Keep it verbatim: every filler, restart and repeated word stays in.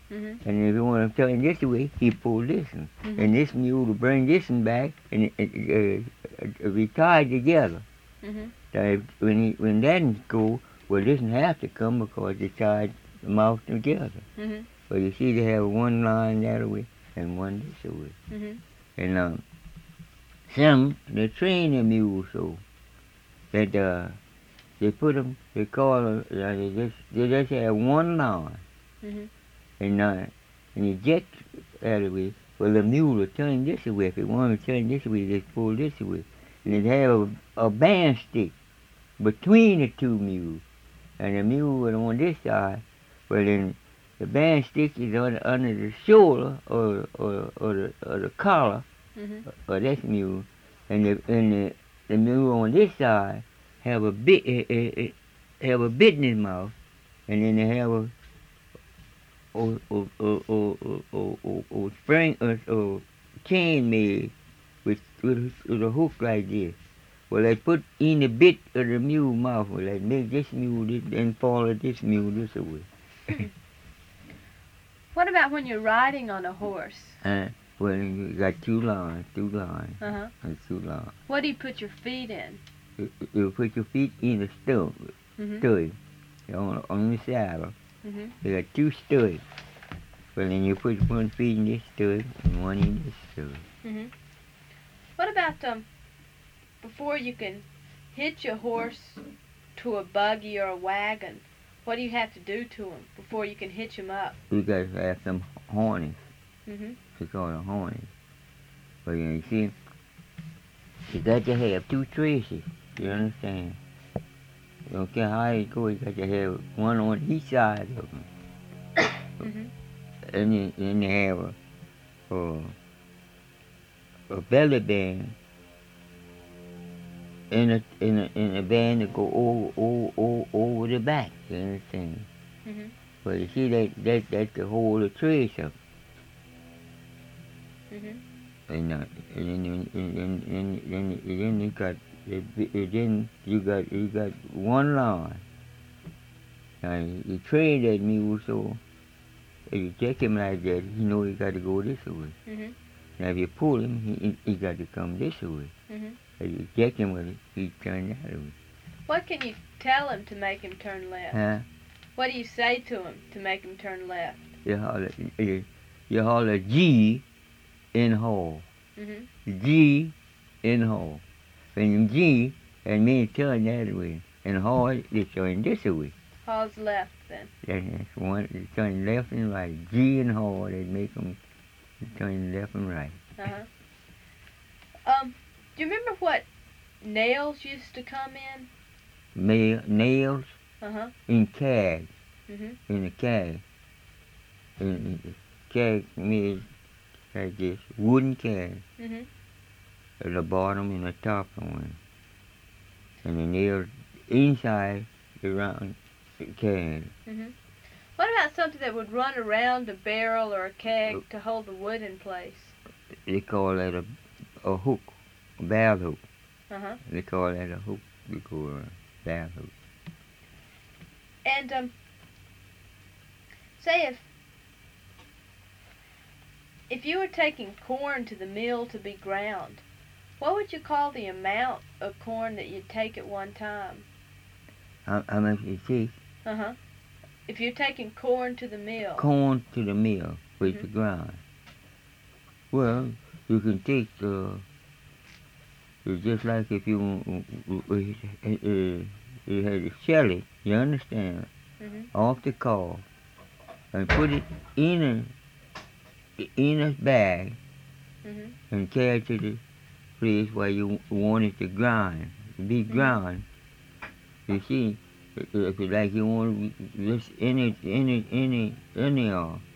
Mm-hmm. And if you want to turn this way, he pull this one. Mm-hmm. And this mule will bring this one back and it, it, uh, uh, be tied together. Mm-hmm. So if, when he, when that one go, well, this one have to come because they tied the mouth together. Mm-hmm. But you see, they have one line that way and one this way. Mm-hmm. And um, some they train the mules so that uh, they put them, they call them, uh, they just they just have one line. Mm-hmm. And uh, and you jet out of it. Well, the mule will turn this way. If it want to turn this way, just pull this way. And it have a, a band stick between the two mules. And the mule was on this side. Well, then the band stick is on, under the shoulder or or or the, or the collar Mm-hmm. of this mule. And the and the, the mule on this side have a bit uh, uh, uh, have a bit in his mouth, and then they have a or or or or or, or, or, or spring or, or chain made with, with with a hook like this. Well, they put in a bit of the mule mouth. Well, they make this mule this, and follow this mule this way. Hmm. What about when you're riding on a horse? Uh, well, you got two lines, two lines, Uh-huh. and two lines. What do you put your feet in? You, you put your feet in the stud, Mm-hmm. stud on, on the saddle. Mm-hmm. You got two studs. Well, then you put one feet in this stud and one in this stud. Mm-hmm. What about um before you can hitch a horse to a buggy or a wagon? What do you have to do to him before you can hitch him up? You got to have some harness. Mm-hmm. It's called a harness. But you see, you got to have two traces. You understand? You don't care how it goes, you got to have one on each side of them. Mm-hmm. And then, then you have a, a, a belly band and a, and a, and a band that go over, over, over, over the back. You understand? Mm-hmm. But you see, that, that, that's the whole trace of it. Mm-hmm. And, uh, and then, and, and, and, and, and, then you got, and then you got, you got one line. Now, you train that mule so if you check him like that, you know he got to go this way. Mm-hmm. Now, if you pull him, he, he got to come this way. Mm-hmm. If you check him with it, he turn that way. What can you tell him to make him turn left? Huh? What do you say to him to make him turn left? You holler, you, you holler G in hole. Mm-hmm. G in hole. When you G, that means turn that way. And hole, they turn this way. Hall's left then. That's one, they turn left and right. G and hole, they make them turn left and right. Uh-huh. Um, do you remember what nails used to come in? Nail, nails Uh-huh. in cag, Mm-hmm. in the cag. In, in, cag means like this, wooden cag. Mm-hmm. At the bottom and the top one. And the nails inside the round cag. Mm-hmm. What about something that would run around a barrel or a keg to hold the wood in place? They call that a, a hook, a barrel hook. Uh-huh. They call that a hook, they call it a barrel hook. And, um, say if, if you were taking corn to the mill to be ground, what would you call the amount of corn that you'd take at one time? How, how much you take? Uh-huh. If you're taking corn to the mill. Corn to the mill with Mhm. the ground. Well, you can take, uh, it's just like if you, uh, uh, uh, you had to shell it, you understand, Mm-hmm. off the cob, and put it in a, in a bag, Mm-hmm. and carry it to the place where you want it to grind, to be Mhm. ground. You see, if you like you want just any, any, any, any, uh,